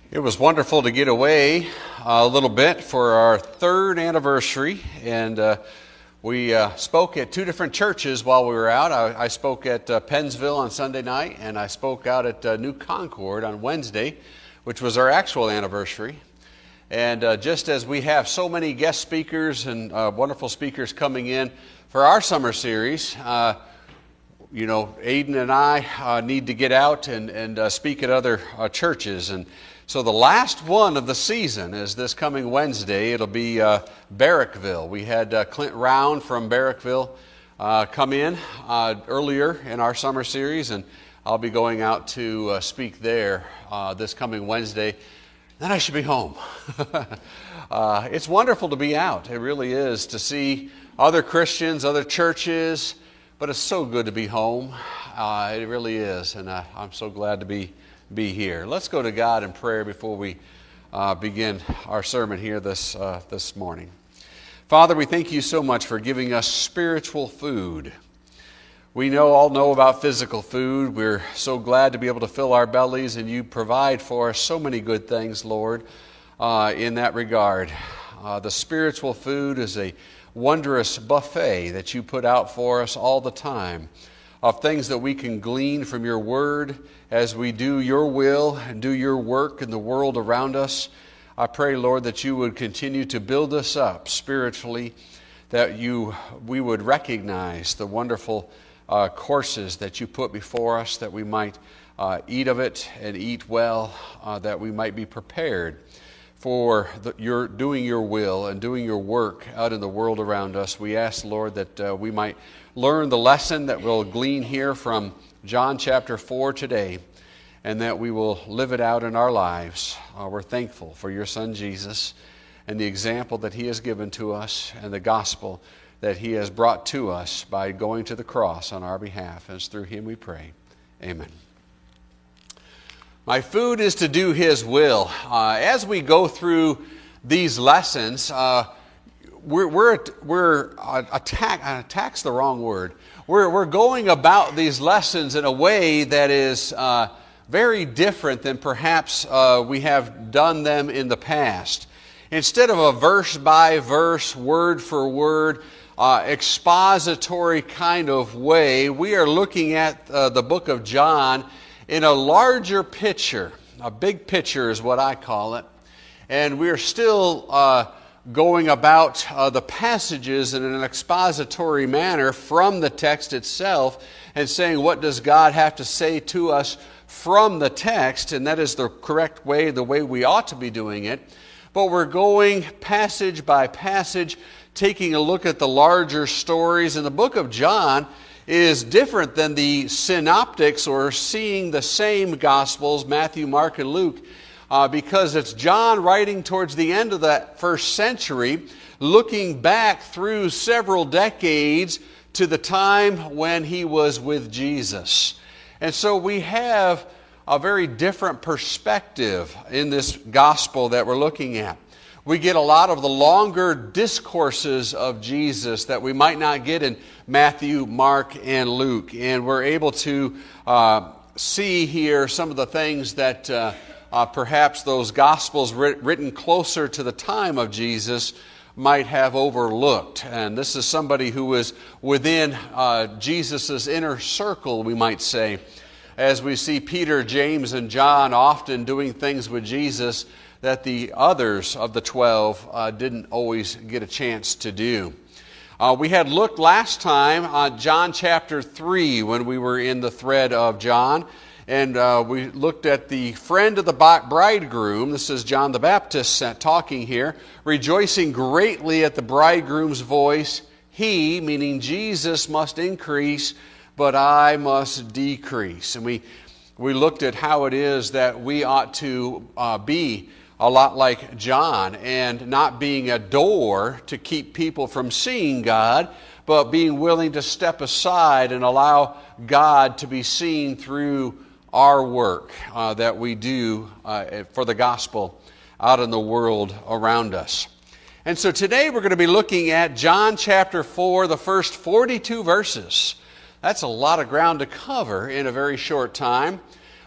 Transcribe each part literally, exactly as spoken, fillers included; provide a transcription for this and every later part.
It was wonderful to get away a little bit for our third anniversary, and uh, we uh, spoke at two different churches while we were out. I, I spoke at uh, Pennsville on Sunday night, and I spoke out at uh, New Concord on Wednesday, which was our actual anniversary. And uh, just as we have so many guest speakers and uh, wonderful speakers coming in for our summer series, uh, you know, Aiden and I uh, need to get out and, and uh, speak at other uh, churches. And so the last one of the season is this coming Wednesday. It'll be uh, Barrickville. We had uh, Clint Round from Barrickville uh, come in uh, earlier in our summer series, and I'll be going out to uh, speak there uh, this coming Wednesday. Then I should be home. uh, it's wonderful to be out. It really is, to see other Christians, other churches, but it's so good to be home. Uh, it really is, and uh, I'm so glad to be be here. Let's go to God in prayer before we uh, begin our sermon here this uh, this morning. Father, we thank you so much for giving us spiritual food. We know all know about physical food. We're so glad to be able to fill our bellies, and you provide for us so many good things, Lord, uh, in that regard. Uh, the spiritual food is a wondrous buffet that you put out for us all the time, of things that we can glean from your word as we do your will and do your work in the world around us. I pray, Lord, that you would continue to build us up spiritually, that you we would recognize the wonderful uh, courses that you put before us, that we might uh, eat of it and eat well, uh, that we might be prepared for the, your doing your will and doing your work out in the world around us. We ask, Lord, that uh, we might learn the lesson that we'll glean here from John chapter four today, and that we will live it out in our lives. Uh, we're thankful for your Son Jesus and the example that he has given to us and the gospel that he has brought to us by going to the cross on our behalf. And it's through him we pray. Amen. My food is to do his will. Uh, as we go through these lessons, uh, we're we're we're uh, attack attack's the wrong word. We're we're going about these lessons in a way that is uh, very different than perhaps uh, we have done them in the past. Instead of a verse by verse, word for word, uh, expository kind of way, we are looking at uh, the book of John in a larger picture. A big picture is what I call it. And we're still uh, going about uh, the passages in an expository manner from the text itself and saying, what does God have to say to us from the text? And that is the correct way, the way we ought to be doing it. But we're going passage by passage, taking a look at the larger stories. And the book of John is different than the synoptics, or seeing the same Gospels, Matthew, Mark, and Luke, uh, because it's John writing towards the end of that first century, looking back through several decades to the time when he was with Jesus. And so we have a very different perspective in this gospel that we're looking at. We get a lot of the longer discourses of Jesus that we might not get in Matthew, Mark, and Luke. And we're able to uh, see here some of the things that uh, uh, perhaps those Gospels writ- written closer to the time of Jesus might have overlooked. And this is somebody who was within uh, Jesus' inner circle, we might say, as we see Peter, James, and John often doing things with Jesus that the others of the twelve uh, didn't always get a chance to do. Uh, we had looked last time at John chapter three when we were in the thread of John, and uh, we looked at the friend of the bridegroom. This is John the Baptist talking here, rejoicing greatly at the bridegroom's voice. He, meaning Jesus, must increase, but I must decrease. And we, we looked at how it is that we ought to uh, be a lot like John, and not being a door to keep people from seeing God, but being willing to step aside and allow God to be seen through our work uh, that we do uh, for the gospel out in the world around us. And so today we're going to be looking at John chapter four, the first forty-two verses. That's a lot of ground to cover in a very short time.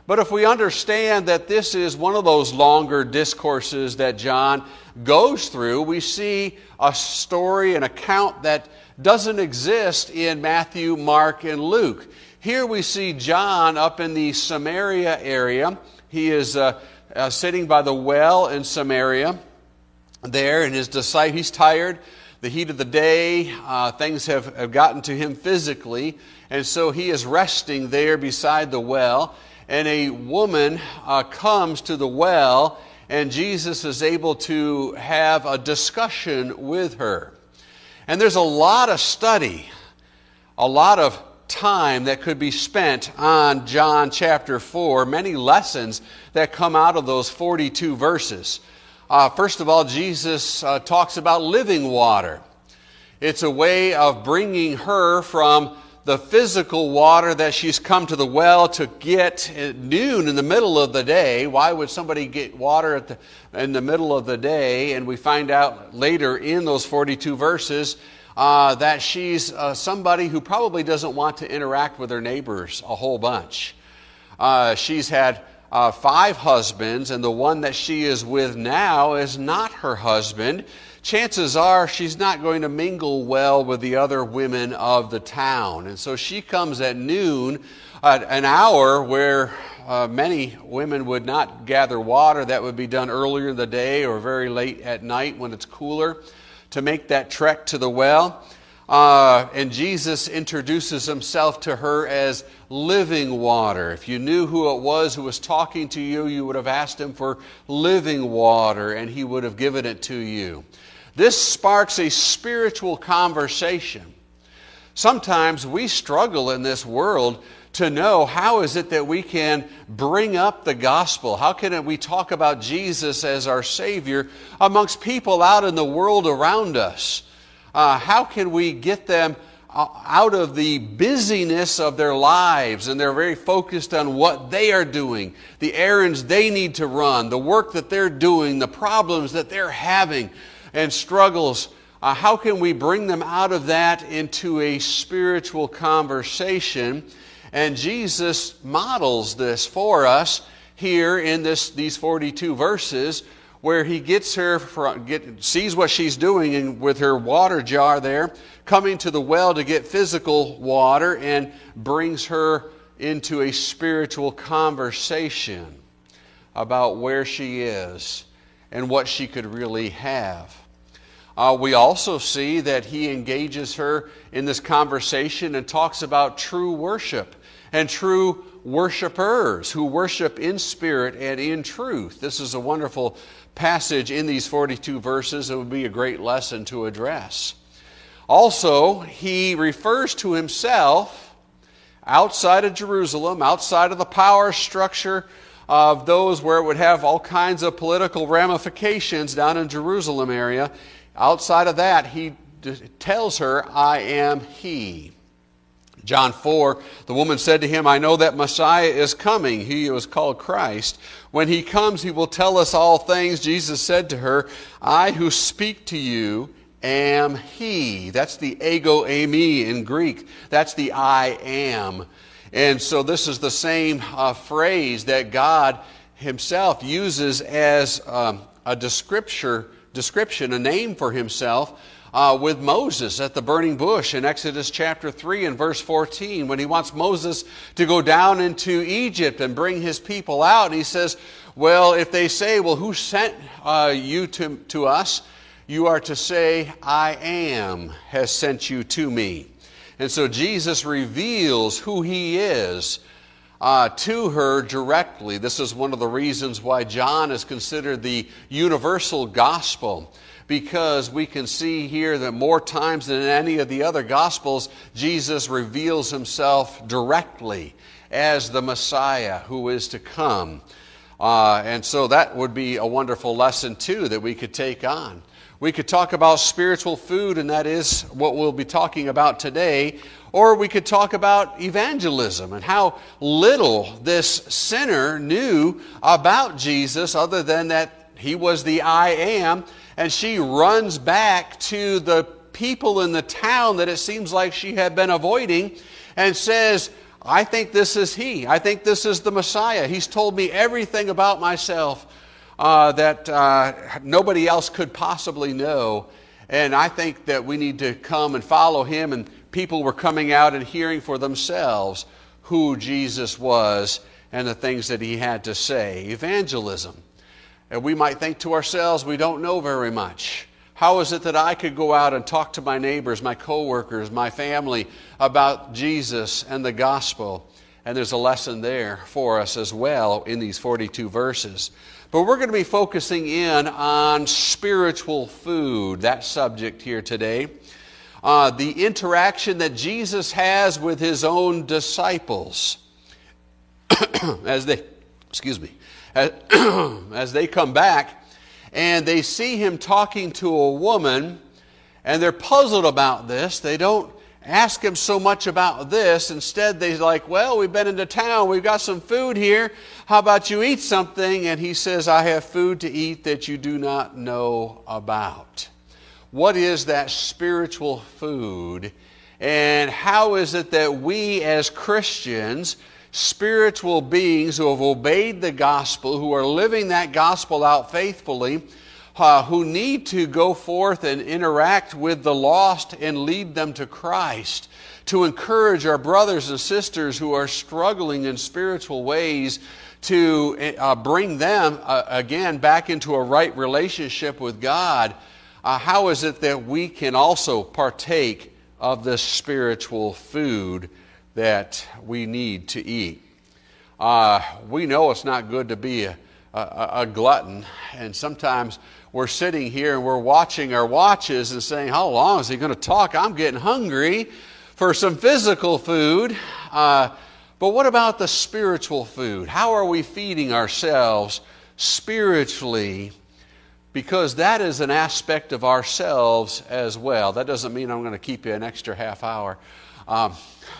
But if we understand that this is one of those longer discourses that John goes through, we see a story, an account that doesn't exist in Matthew, Mark, and Luke. Here we see John up in the Samaria area. He is uh, uh, sitting by the well in Samaria there, and his disciple, he's tired. The heat of the day, uh, things have, have gotten to him physically, and so he is resting there beside the well. And a woman uh, comes to the well, and Jesus is able to have a discussion with her. And there's a lot of study, a lot of time that could be spent on John chapter four, many lessons that come out of those forty-two verses. Uh, first of all, Jesus uh, talks about living water. It's a way of bringing her from the physical water that she's come to the well to get at noon in the middle of the day. Why would somebody get water at the, in the middle of the day? And we find out later in those forty-two verses uh, that she's uh, somebody who probably doesn't want to interact with her neighbors a whole bunch. Uh, she's had uh, five husbands, and the one that she is with now is not her husband. Chances are she's not going to mingle well with the other women of the town. And so she comes at noon, at an hour where uh, many women would not gather water. That would be done earlier in the day or very late at night when it's cooler, to make that trek to the well. Uh, and Jesus introduces himself to her as living water. If you knew who it was who was talking to you, you would have asked him for living water, and he would have given it to you. This sparks a spiritual conversation. Sometimes we struggle in this world to know how is it that we can bring up the gospel. How can we talk about Jesus as our Savior amongst people out in the world around us? Uh, how can we get them out of the busyness of their lives, and they're very focused on what they are doing, the errands they need to run, the work that they're doing, the problems that they're having and struggles. Uh, how can we bring them out of that into a spiritual conversation? And Jesus models this for us here in this these forty-two verses, where he gets her, from, get, sees what she's doing and with her water jar there, coming to the well to get physical water, and brings her into a spiritual conversation about where she is and what she could really have. Uh, we also see that he engages her in this conversation and talks about true worship and true worshipers who worship in spirit and in truth. This is a wonderful passage in these forty-two verses. It would be a great lesson to address. Also, he refers to himself outside of Jerusalem, outside of the power structure of those where it would have all kinds of political ramifications down in Jerusalem area. Outside of that, he d- tells her, I am he. John four, the woman said to him, I know that Messiah is coming, he who is called Christ. When he comes, he will tell us all things. Jesus said to her, I who speak to you am he. That's the ego eimi in Greek. That's the I am. And so this is the same uh, phrase that God himself uses as um, a description, description, a name for himself uh, with Moses at the burning bush in Exodus chapter three and verse fourteen, when he wants Moses to go down into Egypt and bring his people out. And he says, well, if they say, well, who sent uh, you to, to us? You are to say, I am has sent you to me. And so Jesus reveals who he is uh, to her directly. This is one of the reasons why John is considered the universal gospel, because we can see here that more times than in any of the other gospels, Jesus reveals himself directly as the Messiah who is to come. Uh, and so that would be a wonderful lesson too that we could take on. We could talk about spiritual food, and that is what we'll be talking about today. Or we could talk about evangelism and how little this sinner knew about Jesus other than that he was the I am. And she runs back to the people in the town that it seems like she had been avoiding and says, I think this is he. I think this is the Messiah. He's told me everything about myself uh, that uh, nobody else could possibly know. And I think that we need to come and follow him. And people were coming out and hearing for themselves who Jesus was and the things that he had to say. Evangelism. And we might think to ourselves, we don't know very much. How is it that I could go out and talk to my neighbors, my coworkers, my family about Jesus and the gospel? And there's a lesson there for us as well in these forty-two verses. But we're going to be focusing in on spiritual food, that subject here today. Uh, the interaction that Jesus has with his own disciples as they, excuse me, as, as they come back. And they see him talking to a woman, and they're puzzled about this. They don't ask him so much about this. Instead, they're like, well, we've been into town. We've got some food here. How about you eat something? And he says, I have food to eat that you do not know about. What is that spiritual food? And how is it that we as Christians, spiritual beings who have obeyed the gospel, who are living that gospel out faithfully, uh, who need to go forth and interact with the lost and lead them to Christ, to encourage our brothers and sisters who are struggling in spiritual ways, to uh, bring them uh, again back into a right relationship with God. Uh, how is it that we can also partake of this spiritual food that we need to eat? Uh, we know it's not good to be a, a, a glutton, and sometimes we're sitting here and we're watching our watches and saying, how long is he going to talk? I'm getting hungry for some physical food. Uh, but what about the spiritual food? How are we feeding ourselves spiritually? Because that is an aspect of ourselves as well. That doesn't mean I'm going to keep you an extra half hour. Um,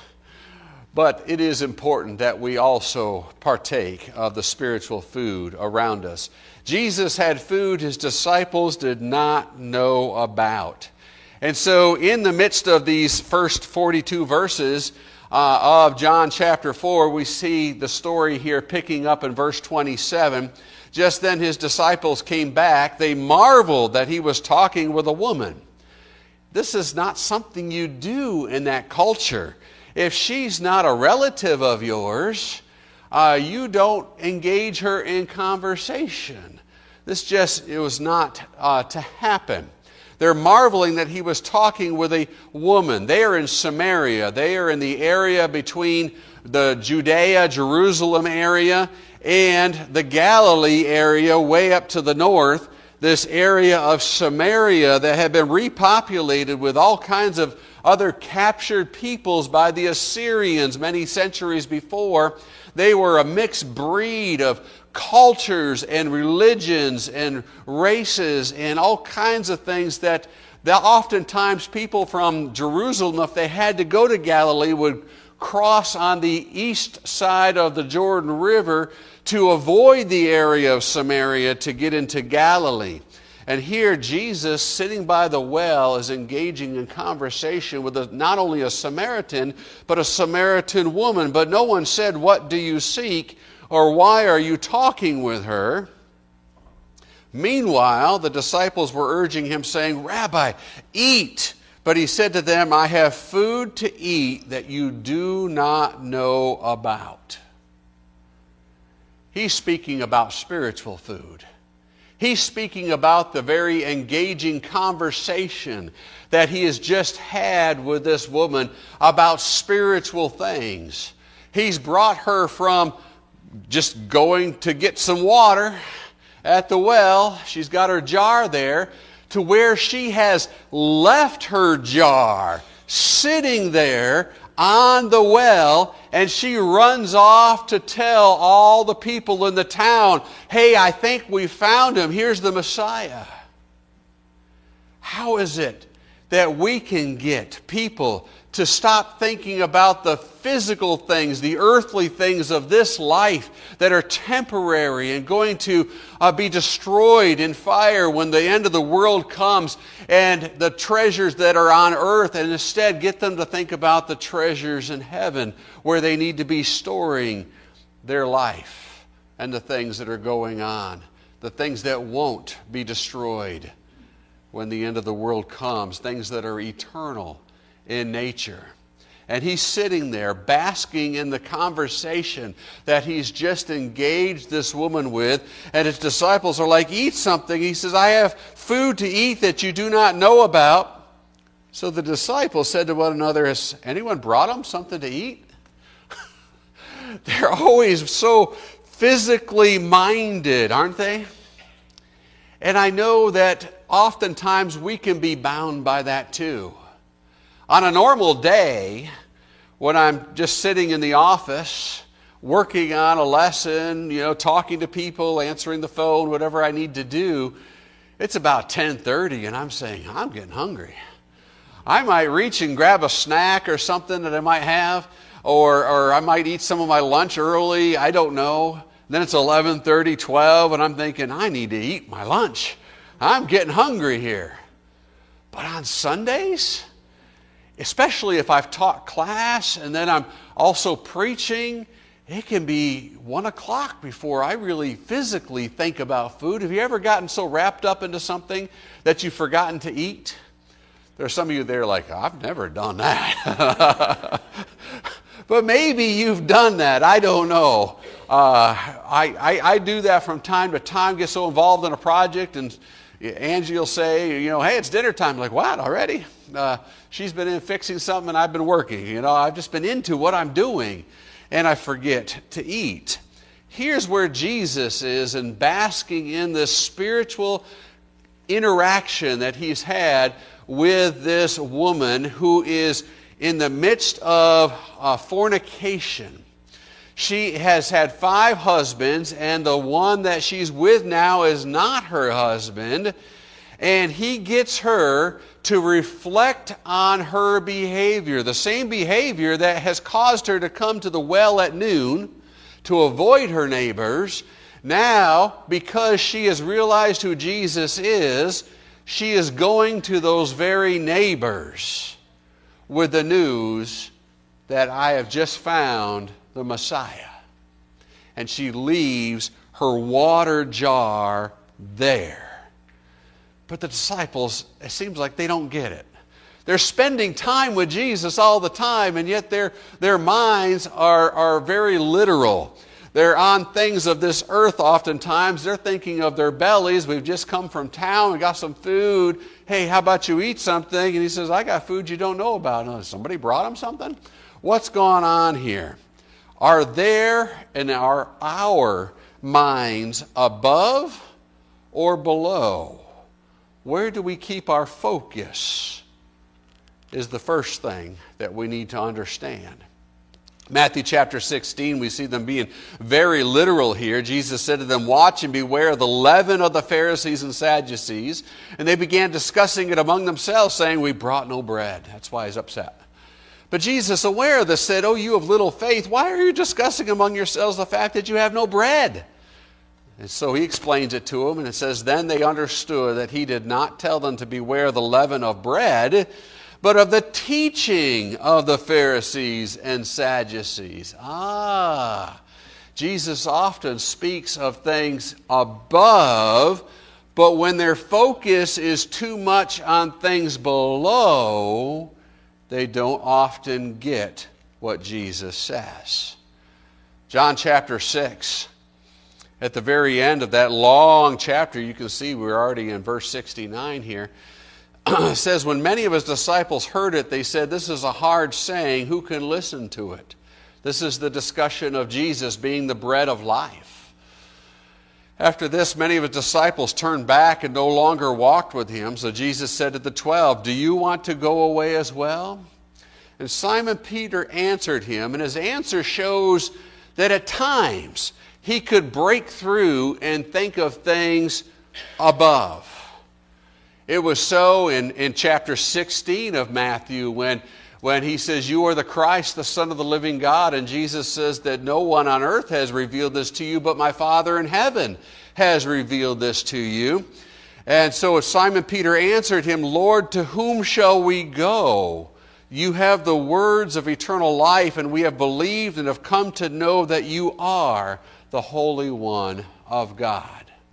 But it is important that we also partake of the spiritual food around us. Jesus had food his disciples did not know about. And so in the midst of these first forty-two verses uh, of John chapter four, we see the story here picking up in verse twenty-seven. Just then his disciples came back. They marveled that he was talking with a woman. This is not something you do in that culture. If she's not a relative of yours, uh, you don't engage her in conversation. This just, it was not uh, to happen. They're marveling that he was talking with a woman. They are in Samaria. They are in the area between the Judea, Jerusalem area and the Galilee area way up to the north. This area of Samaria that had been repopulated with all kinds of other captured peoples by the Assyrians many centuries before. They were a mixed breed of cultures and religions and races and all kinds of things that, that oftentimes people from Jerusalem, if they had to go to Galilee, would cross on the east side of the Jordan River to avoid the area of Samaria to get into Galilee. And here Jesus, sitting by the well, is engaging in conversation with a, not only a Samaritan, but a Samaritan woman. But no one said, what do you seek? Or why are you talking with her? Meanwhile, the disciples were urging him, saying, Rabbi, eat. But he said to them, I have food to eat that you do not know about. He's speaking about spiritual food. He's speaking about the very engaging conversation that he has just had with this woman about spiritual things. He's brought her from just going to get some water at the well. She's got her jar there, to where she has left her jar sitting there on the well, and she runs off to tell all the people in the town, hey, I think we found him. Here's the Messiah. How is it that we can get people to stop thinking about the physical things, the earthly things of this life that are temporary and going to uh, be destroyed in fire when the end of the world comes, and the treasures that are on earth, and instead get them to think about the treasures in heaven where they need to be storing their life and the things that are going on, the things that won't be destroyed when the end of the world comes, things that are eternal in nature. And he's sitting there basking in the conversation that he's just engaged this woman with, and his disciples are like, eat something. He says, I have food to eat that you do not know about. So the disciples said to one another, has anyone brought them something to eat? They're always so physically minded, aren't they? And I know that oftentimes we can be bound by that too. On a normal day, when I'm just sitting in the office, working on a lesson, you know, talking to people, answering the phone, whatever I need to do, it's about ten thirty and I'm saying, I'm getting hungry. I might reach and grab a snack or something that I might have, or, or I might eat some of my lunch early, I don't know. Then it's eleven thirty, twelve, and I'm thinking, I need to eat my lunch. I'm getting hungry here. But on Sundays, especially if I've taught class and then I'm also preaching, it can be one o'clock before I really physically think about food. Have you ever gotten so wrapped up into something that you've forgotten to eat? There are some of you there like, I've never done that. But maybe you've done that. I don't know. Uh, I, I, I do that from time to time, get so involved in a project, and Angie will say, you know, hey, it's dinner time. I'm like, what, already? Uh, she's been in fixing something and I've been working. You know, I've just been into what I'm doing, and I forget to eat. Here's where Jesus is, and basking in this spiritual interaction that he's had with this woman who is in the midst of uh, fornication. She has had five husbands, and the one that she's with now is not her husband. And he gets her to reflect on her behavior, the same behavior that has caused her to come to the well at noon to avoid her neighbors. Now, because she has realized who Jesus is, she is going to those very neighbors with the news that I have just found the Messiah. And she leaves her water jar there. But the disciples, it seems like they don't get it. They're spending time with Jesus all the time, and yet their, their minds are, are very literal. They're on things of this earth oftentimes. They're thinking of their bellies. We've just come from town. We got some food. Hey, how about you eat something? And he says, I got food you don't know about. Oh, somebody brought him something? What's going on here? Are there and are our minds above or below? Where do we keep our focus is the first thing that we need to understand. Matthew chapter sixteen, we see them being very literal here. Jesus said to them, watch and beware of the leaven of the Pharisees and Sadducees. And they began discussing it among themselves, saying, we brought no bread. That's why he's upset. But Jesus, aware of this, said, oh, you of little faith, why are you discussing among yourselves the fact that you have no bread? And so he explains it to them, and it says, then they understood that he did not tell them to beware of the leaven of bread, but of the teaching of the Pharisees and Sadducees. Ah, Jesus often speaks of things above, but when their focus is too much on things below, they don't often get what Jesus says. John chapter six, at the very end of that long chapter, you can see we're already in verse sixty-nine here. It says, when many of his disciples heard it, they said, this is a hard saying, who can listen to it? This is the discussion of Jesus being the bread of life. After this, many of his disciples turned back and no longer walked with him. So Jesus said to the twelve, do you want to go away as well? And Simon Peter answered him, and his answer shows that at times he could break through and think of things above. It was so in, in chapter sixteen of Matthew when, when he says, "You are the Christ, the Son of the living God." And Jesus says that no one on earth has revealed this to you, but my Father in heaven has revealed this to you. And so Simon Peter answered him, "Lord, to whom shall we go? You have the words of eternal life, and we have believed and have come to know that you are the Holy One of God."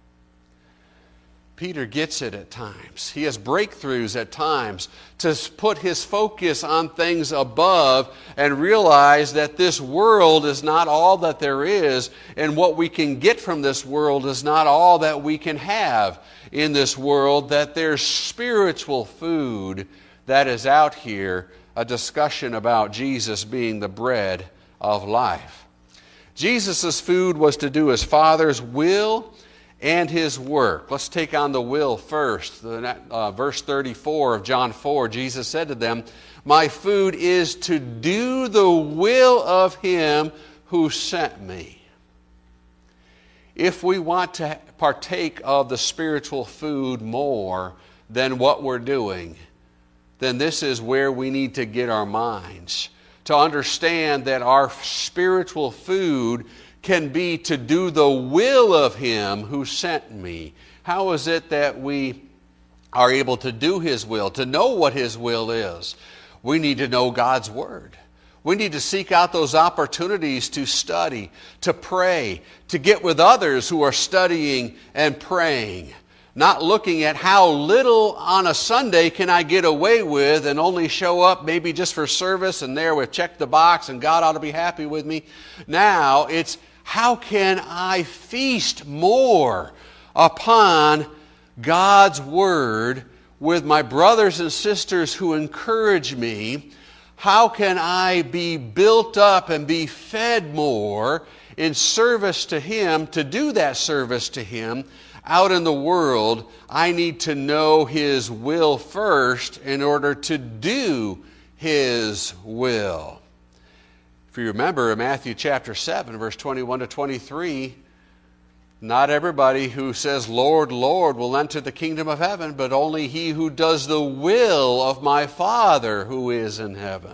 Peter gets it at times. He has breakthroughs at times to put his focus on things above and realize that this world is not all that there is, and what we can get from this world is not all that we can have in this world, that there's spiritual food that is out here, a discussion about Jesus being the bread of life. Jesus' food was to do his Father's will and his work. Let's take on the will first. The, uh, verse thirty-four of John four, Jesus said to them, "My food is to do the will of him who sent me." If we want to partake of the spiritual food more than what we're doing, then this is where we need to get our minds, to understand that our spiritual food can be to do the will of him who sent me. How is it that we are able to do his will, to know what his will is? We need to know God's word. We need to seek out those opportunities to study, to pray, to get with others who are studying and praying. Not looking at how little on a Sunday can I get away with and only show up maybe just for service and there we check the box and God ought to be happy with me. Now it's, how can I feast more upon God's word with my brothers and sisters who encourage me? How can I be built up and be fed more in service to him, to do that service to him out in the world? I need to know his will first in order to do his will. If you remember in Matthew chapter seven, verse twenty-one to twenty-three, not everybody who says, "Lord, Lord," will enter the kingdom of heaven, but only he who does the will of my Father who is in heaven.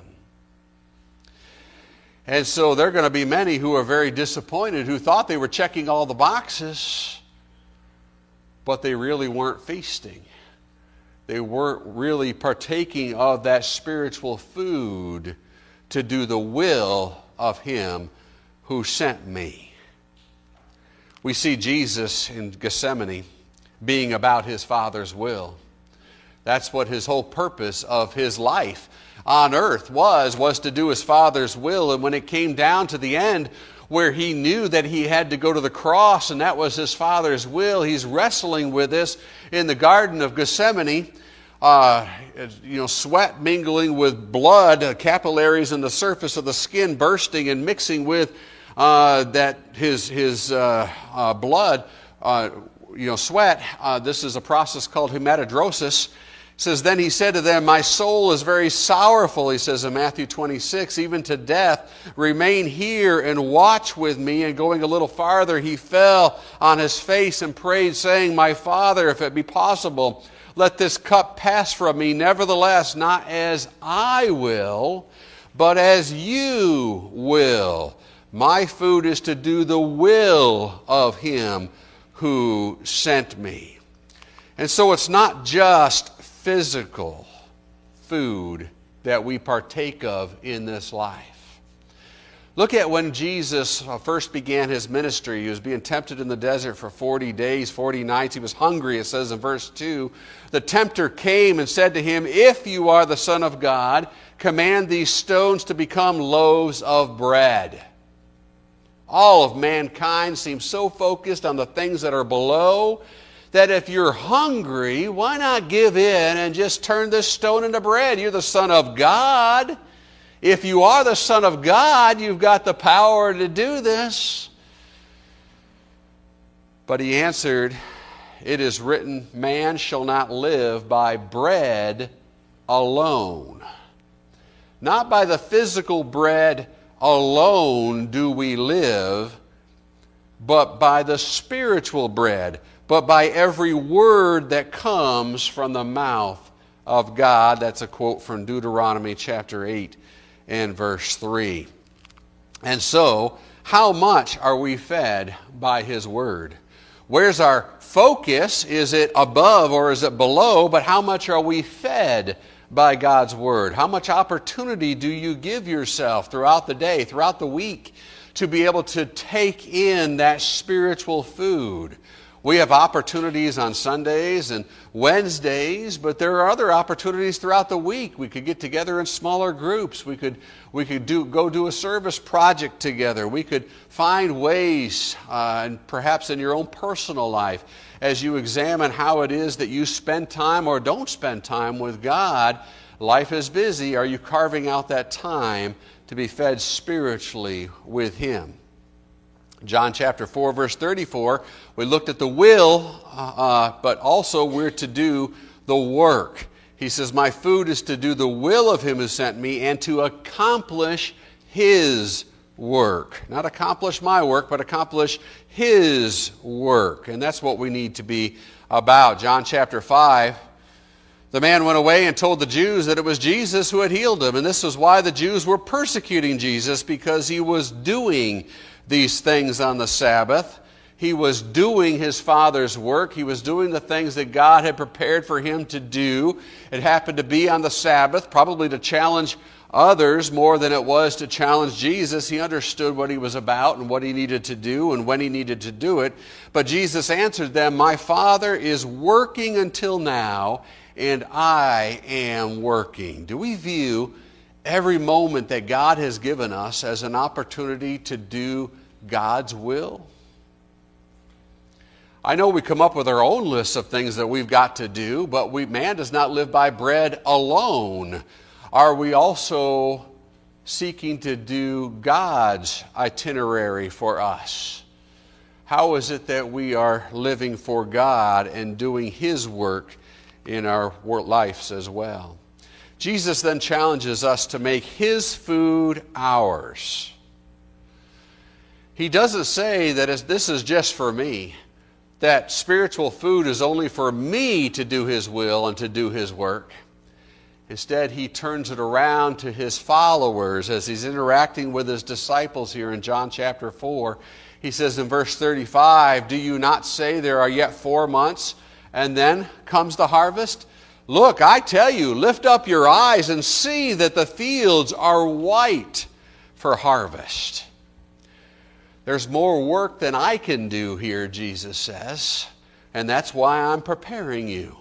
And so there are going to be many who are very disappointed, who thought they were checking all the boxes, but they really weren't feasting. They weren't really partaking of that spiritual food to do the will of him who sent me. We see Jesus in Gethsemane being about his Father's will. That's what his whole purpose of his life on earth was, was to do his Father's will. And when it came down to the end, where he knew that he had to go to the cross and that was his Father's will, he's wrestling with this in the Garden of Gethsemane. Uh, you know, sweat mingling with blood, uh, capillaries in the surface of the skin bursting and mixing with uh, that his his uh, uh, blood, uh, you know, sweat. Uh, this is a process called hematidrosis. It says, "Then he said to them, my soul is very sorrowful," he says in Matthew twenty-six, "even to death. Remain here and watch with me." And going a little farther, he fell on his face and prayed, saying, "My Father, if it be possible, let this cup pass from me. Nevertheless, not as I will, but as you will. My food is to do the will of him who sent me." And so it's not just physical food that we partake of in this life. Look at when Jesus first began his ministry. He was being tempted in the desert for forty days, forty nights. He was hungry, it says in verse two. The tempter came and said to him, "If you are the Son of God, command these stones to become loaves of bread." All of mankind seems so focused on the things that are below that if you're hungry, why not give in and just turn this stone into bread? You're the Son of God. If you are the Son of God, you've got the power to do this. But he answered, "It is written, man shall not live by bread alone." Not by the physical bread alone do we live, but by the spiritual bread, but by every word that comes from the mouth of God. That's a quote from Deuteronomy chapter eight and verse three. And so, how much are we fed by His Word? Where's our focus? Is it above or is it below? But how much are we fed by God's Word? How much opportunity do you give yourself throughout the day, throughout the week, to be able to take in that spiritual food? We have opportunities on Sundays and Wednesdays, but there are other opportunities throughout the week. We could get together in smaller groups. We could we could do go do a service project together. We could find ways, uh, and perhaps in your own personal life, as you examine how it is that you spend time or don't spend time with God. Life is busy. Are you carving out that time to be fed spiritually with Him? John chapter four, verse thirty-four, we looked at the will, uh, but also we're to do the work. He says, my food is to do the will of Him who sent me and to accomplish His work. Not accomplish my work, but accomplish His work. And that's what we need to be about. John chapter five, the man went away and told the Jews that it was Jesus who had healed him. And this was why the Jews were persecuting Jesus, because He was doing these things on the Sabbath. He was doing His Father's work. He was doing the things that God had prepared for Him to do. It happened to be on the Sabbath, probably to challenge others more than it was to challenge Jesus. He understood what He was about and what He needed to do and when He needed to do it. But Jesus answered them, my Father is working until now, and I am working. Do we view every moment that God has given us as an opportunity to do God's will? I know we come up with our own lists of things that we've got to do, but we, man does not live by bread alone. Are we also seeking to do God's itinerary for us? How is it that we are living for God and doing His work in our lives as well? Jesus then challenges us to make His food ours. He doesn't say that this is just for me, that spiritual food is only for me to do His will and to do His work. Instead, He turns it around to His followers as He's interacting with His disciples here in John chapter four. He says in verse thirty-five, do you not say there are yet four months and then comes the harvest? Look, I tell you, lift up your eyes and see that the fields are white for harvest. There's more work than I can do here, Jesus says, and that's why I'm preparing you.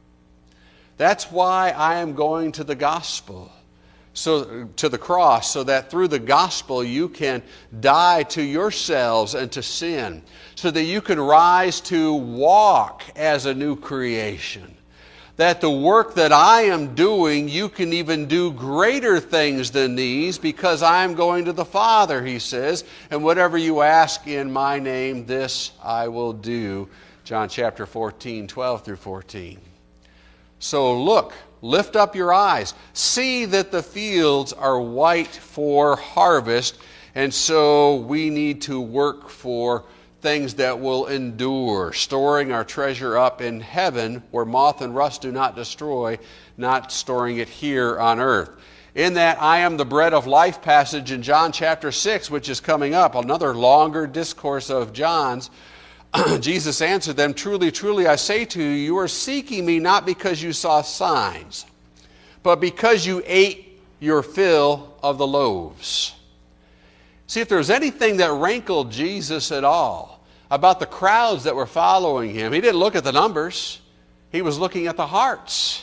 That's why I am going to the gospel, so to the cross, so that through the gospel you can die to yourselves and to sin, so that you can rise to walk as a new creation. That the work that I am doing, you can even do greater things than these, because I am going to the Father, He says, and whatever you ask in my name, this I will do. John chapter fourteen, twelve through fourteen. So look, lift up your eyes, see that the fields are white for harvest, and so we need to work for things that will endure, storing our treasure up in heaven where moth and rust do not destroy, not storing it here on earth. In that I am the bread of life passage in John chapter six, which is coming up, another longer discourse of John's, Jesus answered them, truly, truly, I say to you, you are seeking me not because you saw signs, but because you ate your fill of the loaves. See, if there was anything that rankled Jesus at all about the crowds that were following Him, He didn't look at the numbers. He was looking at the hearts.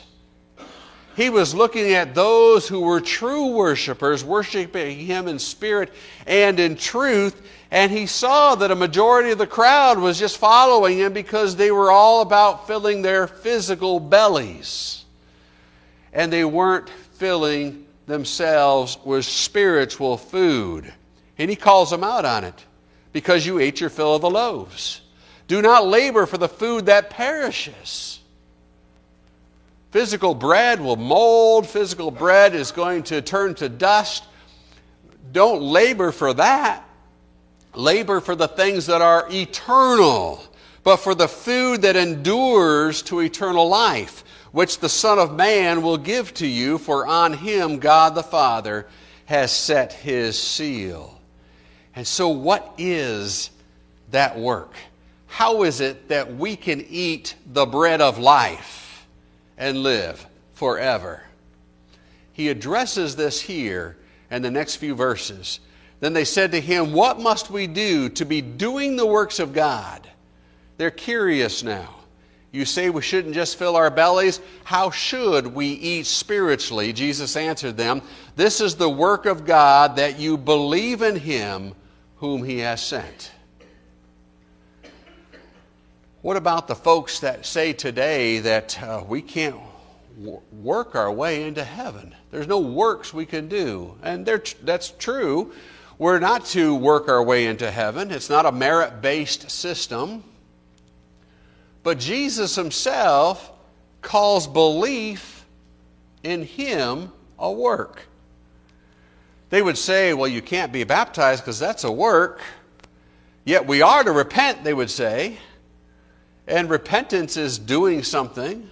He was looking at those who were true worshipers, worshiping Him in spirit and in truth, and He saw that a majority of the crowd was just following Him because they were all about filling their physical bellies, and they weren't filling themselves with spiritual food. And He calls them out on it. Because you ate your fill of the loaves. Do not labor for the food that perishes. Physical bread will mold. Physical bread is going to turn to dust. Don't labor for that. Labor for the things that are eternal. but for the food that endures to eternal life, which the Son of Man will give to you, for on him God the Father has set his seal. And so what is that work? How is it that we can eat the bread of life and live forever? He addresses this here in the next few verses. Then they said to him, what must we do to be doing the works of God? They're curious now. You say we shouldn't just fill our bellies. How should we eat spiritually? Jesus answered them, this is the work of God, that you believe in him whom he has sent. What about the folks that say today that uh, we can't w- work our way into heaven? There's no works we can do. And that's true. We're not to work our way into heaven. It's not a merit-based system. But Jesus himself calls belief in him a work. They would say, well, you can't be baptized because that's a work. Yet we are to repent, they would say. And repentance is doing something.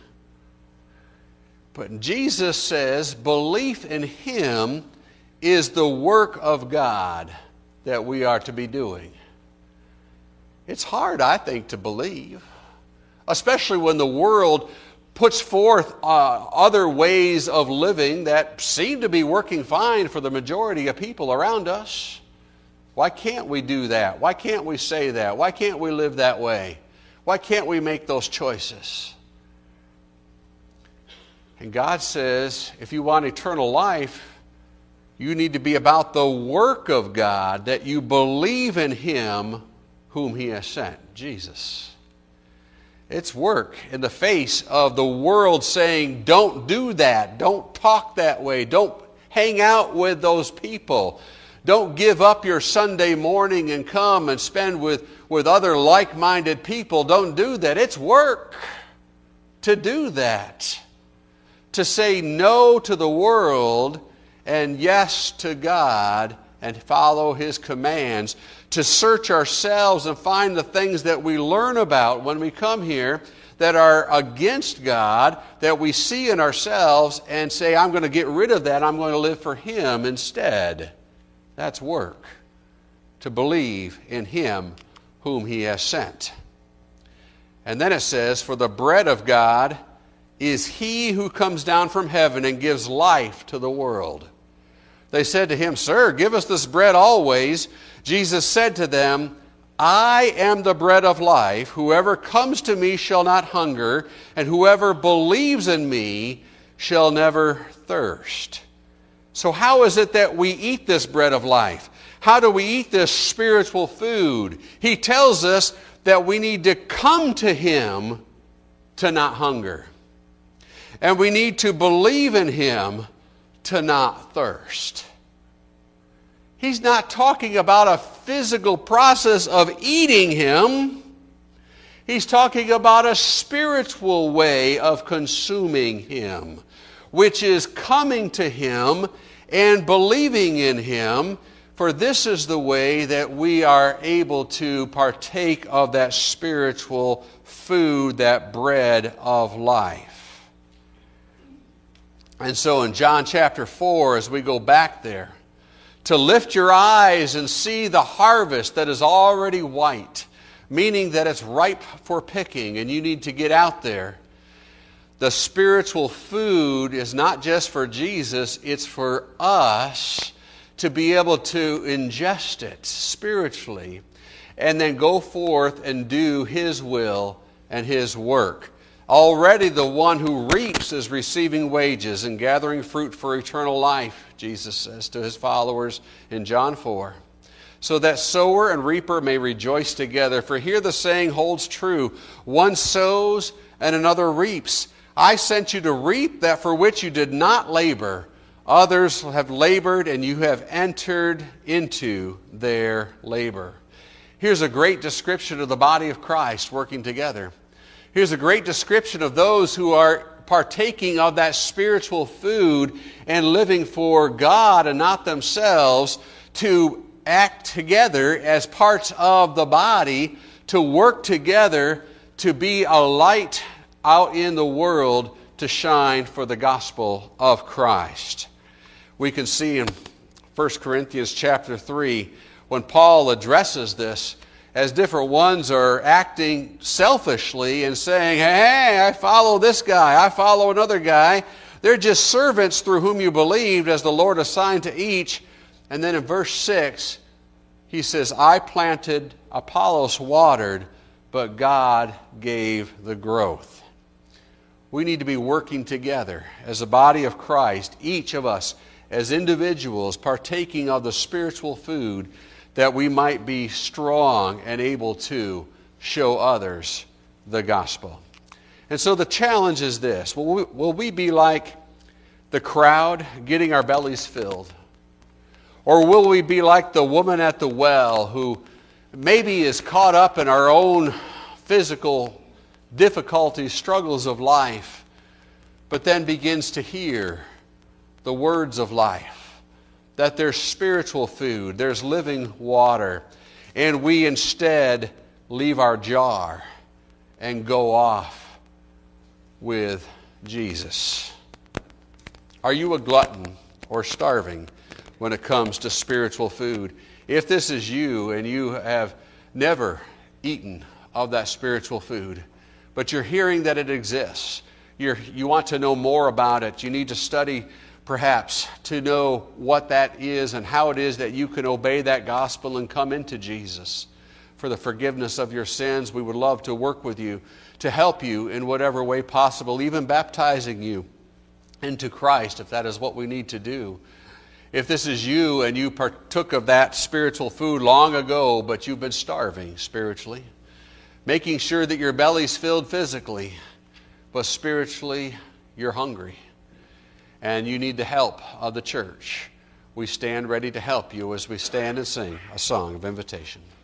But Jesus says belief in him is the work of God that we are to be doing. It's hard, I think, to believe, especially when the world puts forth uh, other ways of living that seem to be working fine for the majority of people around us. Why can't we do that? Why can't we say that? Why can't we live that way? Why can't we make those choices? And God says, if you want eternal life, you need to be about the work of God, that you believe in him whom he has sent, Jesus. It's work in the face of the world saying, don't do that, don't talk that way, don't hang out with those people, don't give up your Sunday morning and come and spend with, with other like-minded people. Don't do that. It's work to do that. To say no to the world and yes to God and follow his commands. To search ourselves and find the things that we learn about when we come here that are against God, that we see in ourselves, and say, I'm going to get rid of that. I'm going to live for him instead. That's work. To believe in him whom he has sent. And then it says, for the bread of God is he who comes down from heaven and gives life to the world. They said to him, sir, give us this bread always. Jesus said to them, I am the bread of life. Whoever comes to me shall not hunger, and whoever believes in me shall never thirst. So how is it that we eat this bread of life? How do we eat this spiritual food? He tells us that we need to come to him to not hunger. And we need to believe in him to not thirst. He's not talking about a physical process of eating him. He's talking about a spiritual way of consuming him, which is coming to him and believing in him, for this is the way that we are able to partake of that spiritual food, that bread of life. And so in John chapter four, as we go back there, to lift your eyes and see the harvest that is already white, meaning that it's ripe for picking and you need to get out there. The spiritual food is not just for Jesus, it's for us to be able to ingest it spiritually and then go forth and do his will and his work. Already the one who reaps is receiving wages and gathering fruit for eternal life, Jesus says to his followers in John four. So that sower and reaper may rejoice together. For here the saying holds true, one sows and another reaps. I sent you to reap that for which you did not labor. Others have labored and you have entered into their labor. Here's a great description of the body of Christ working together. Here's a great description of those who are partaking of that spiritual food and living for God and not themselves, to act together as parts of the body to work together to be a light out in the world to shine for the gospel of Christ. We can see in First Corinthians chapter three, when Paul addresses this, as different ones are acting selfishly and saying, hey, I follow this guy, I follow another guy. They're just servants through whom you believed as the Lord assigned to each. And then in verse six, he says, I planted, Apollos watered, but God gave the growth. We need to be working together as a body of Christ, each of us as individuals partaking of the spiritual food, that we might be strong and able to show others the gospel. And so the challenge is this. Will we, will we be like the crowd getting our bellies filled? Or will we be like the woman at the well who maybe is caught up in our own physical difficulties, struggles of life, but then begins to hear the words of life? That there's spiritual food, there's living water, and we instead leave our jar and go off with Jesus. Are you a glutton or starving when it comes to spiritual food? If this is you and you have never eaten of that spiritual food, but you're hearing that it exists, you're, you want to know more about it, you need to study perhaps to know what that is and how it is that you can obey that gospel and come into Jesus for the forgiveness of your sins. We would love to work with you to help you in whatever way possible, even baptizing you into Christ if that is what we need to do. If this is you and you partook of that spiritual food long ago, but you've been starving spiritually, making sure that your belly's filled physically, but spiritually you're hungry, and you need the help of the church, we stand ready to help you as we stand and sing a song of invitation.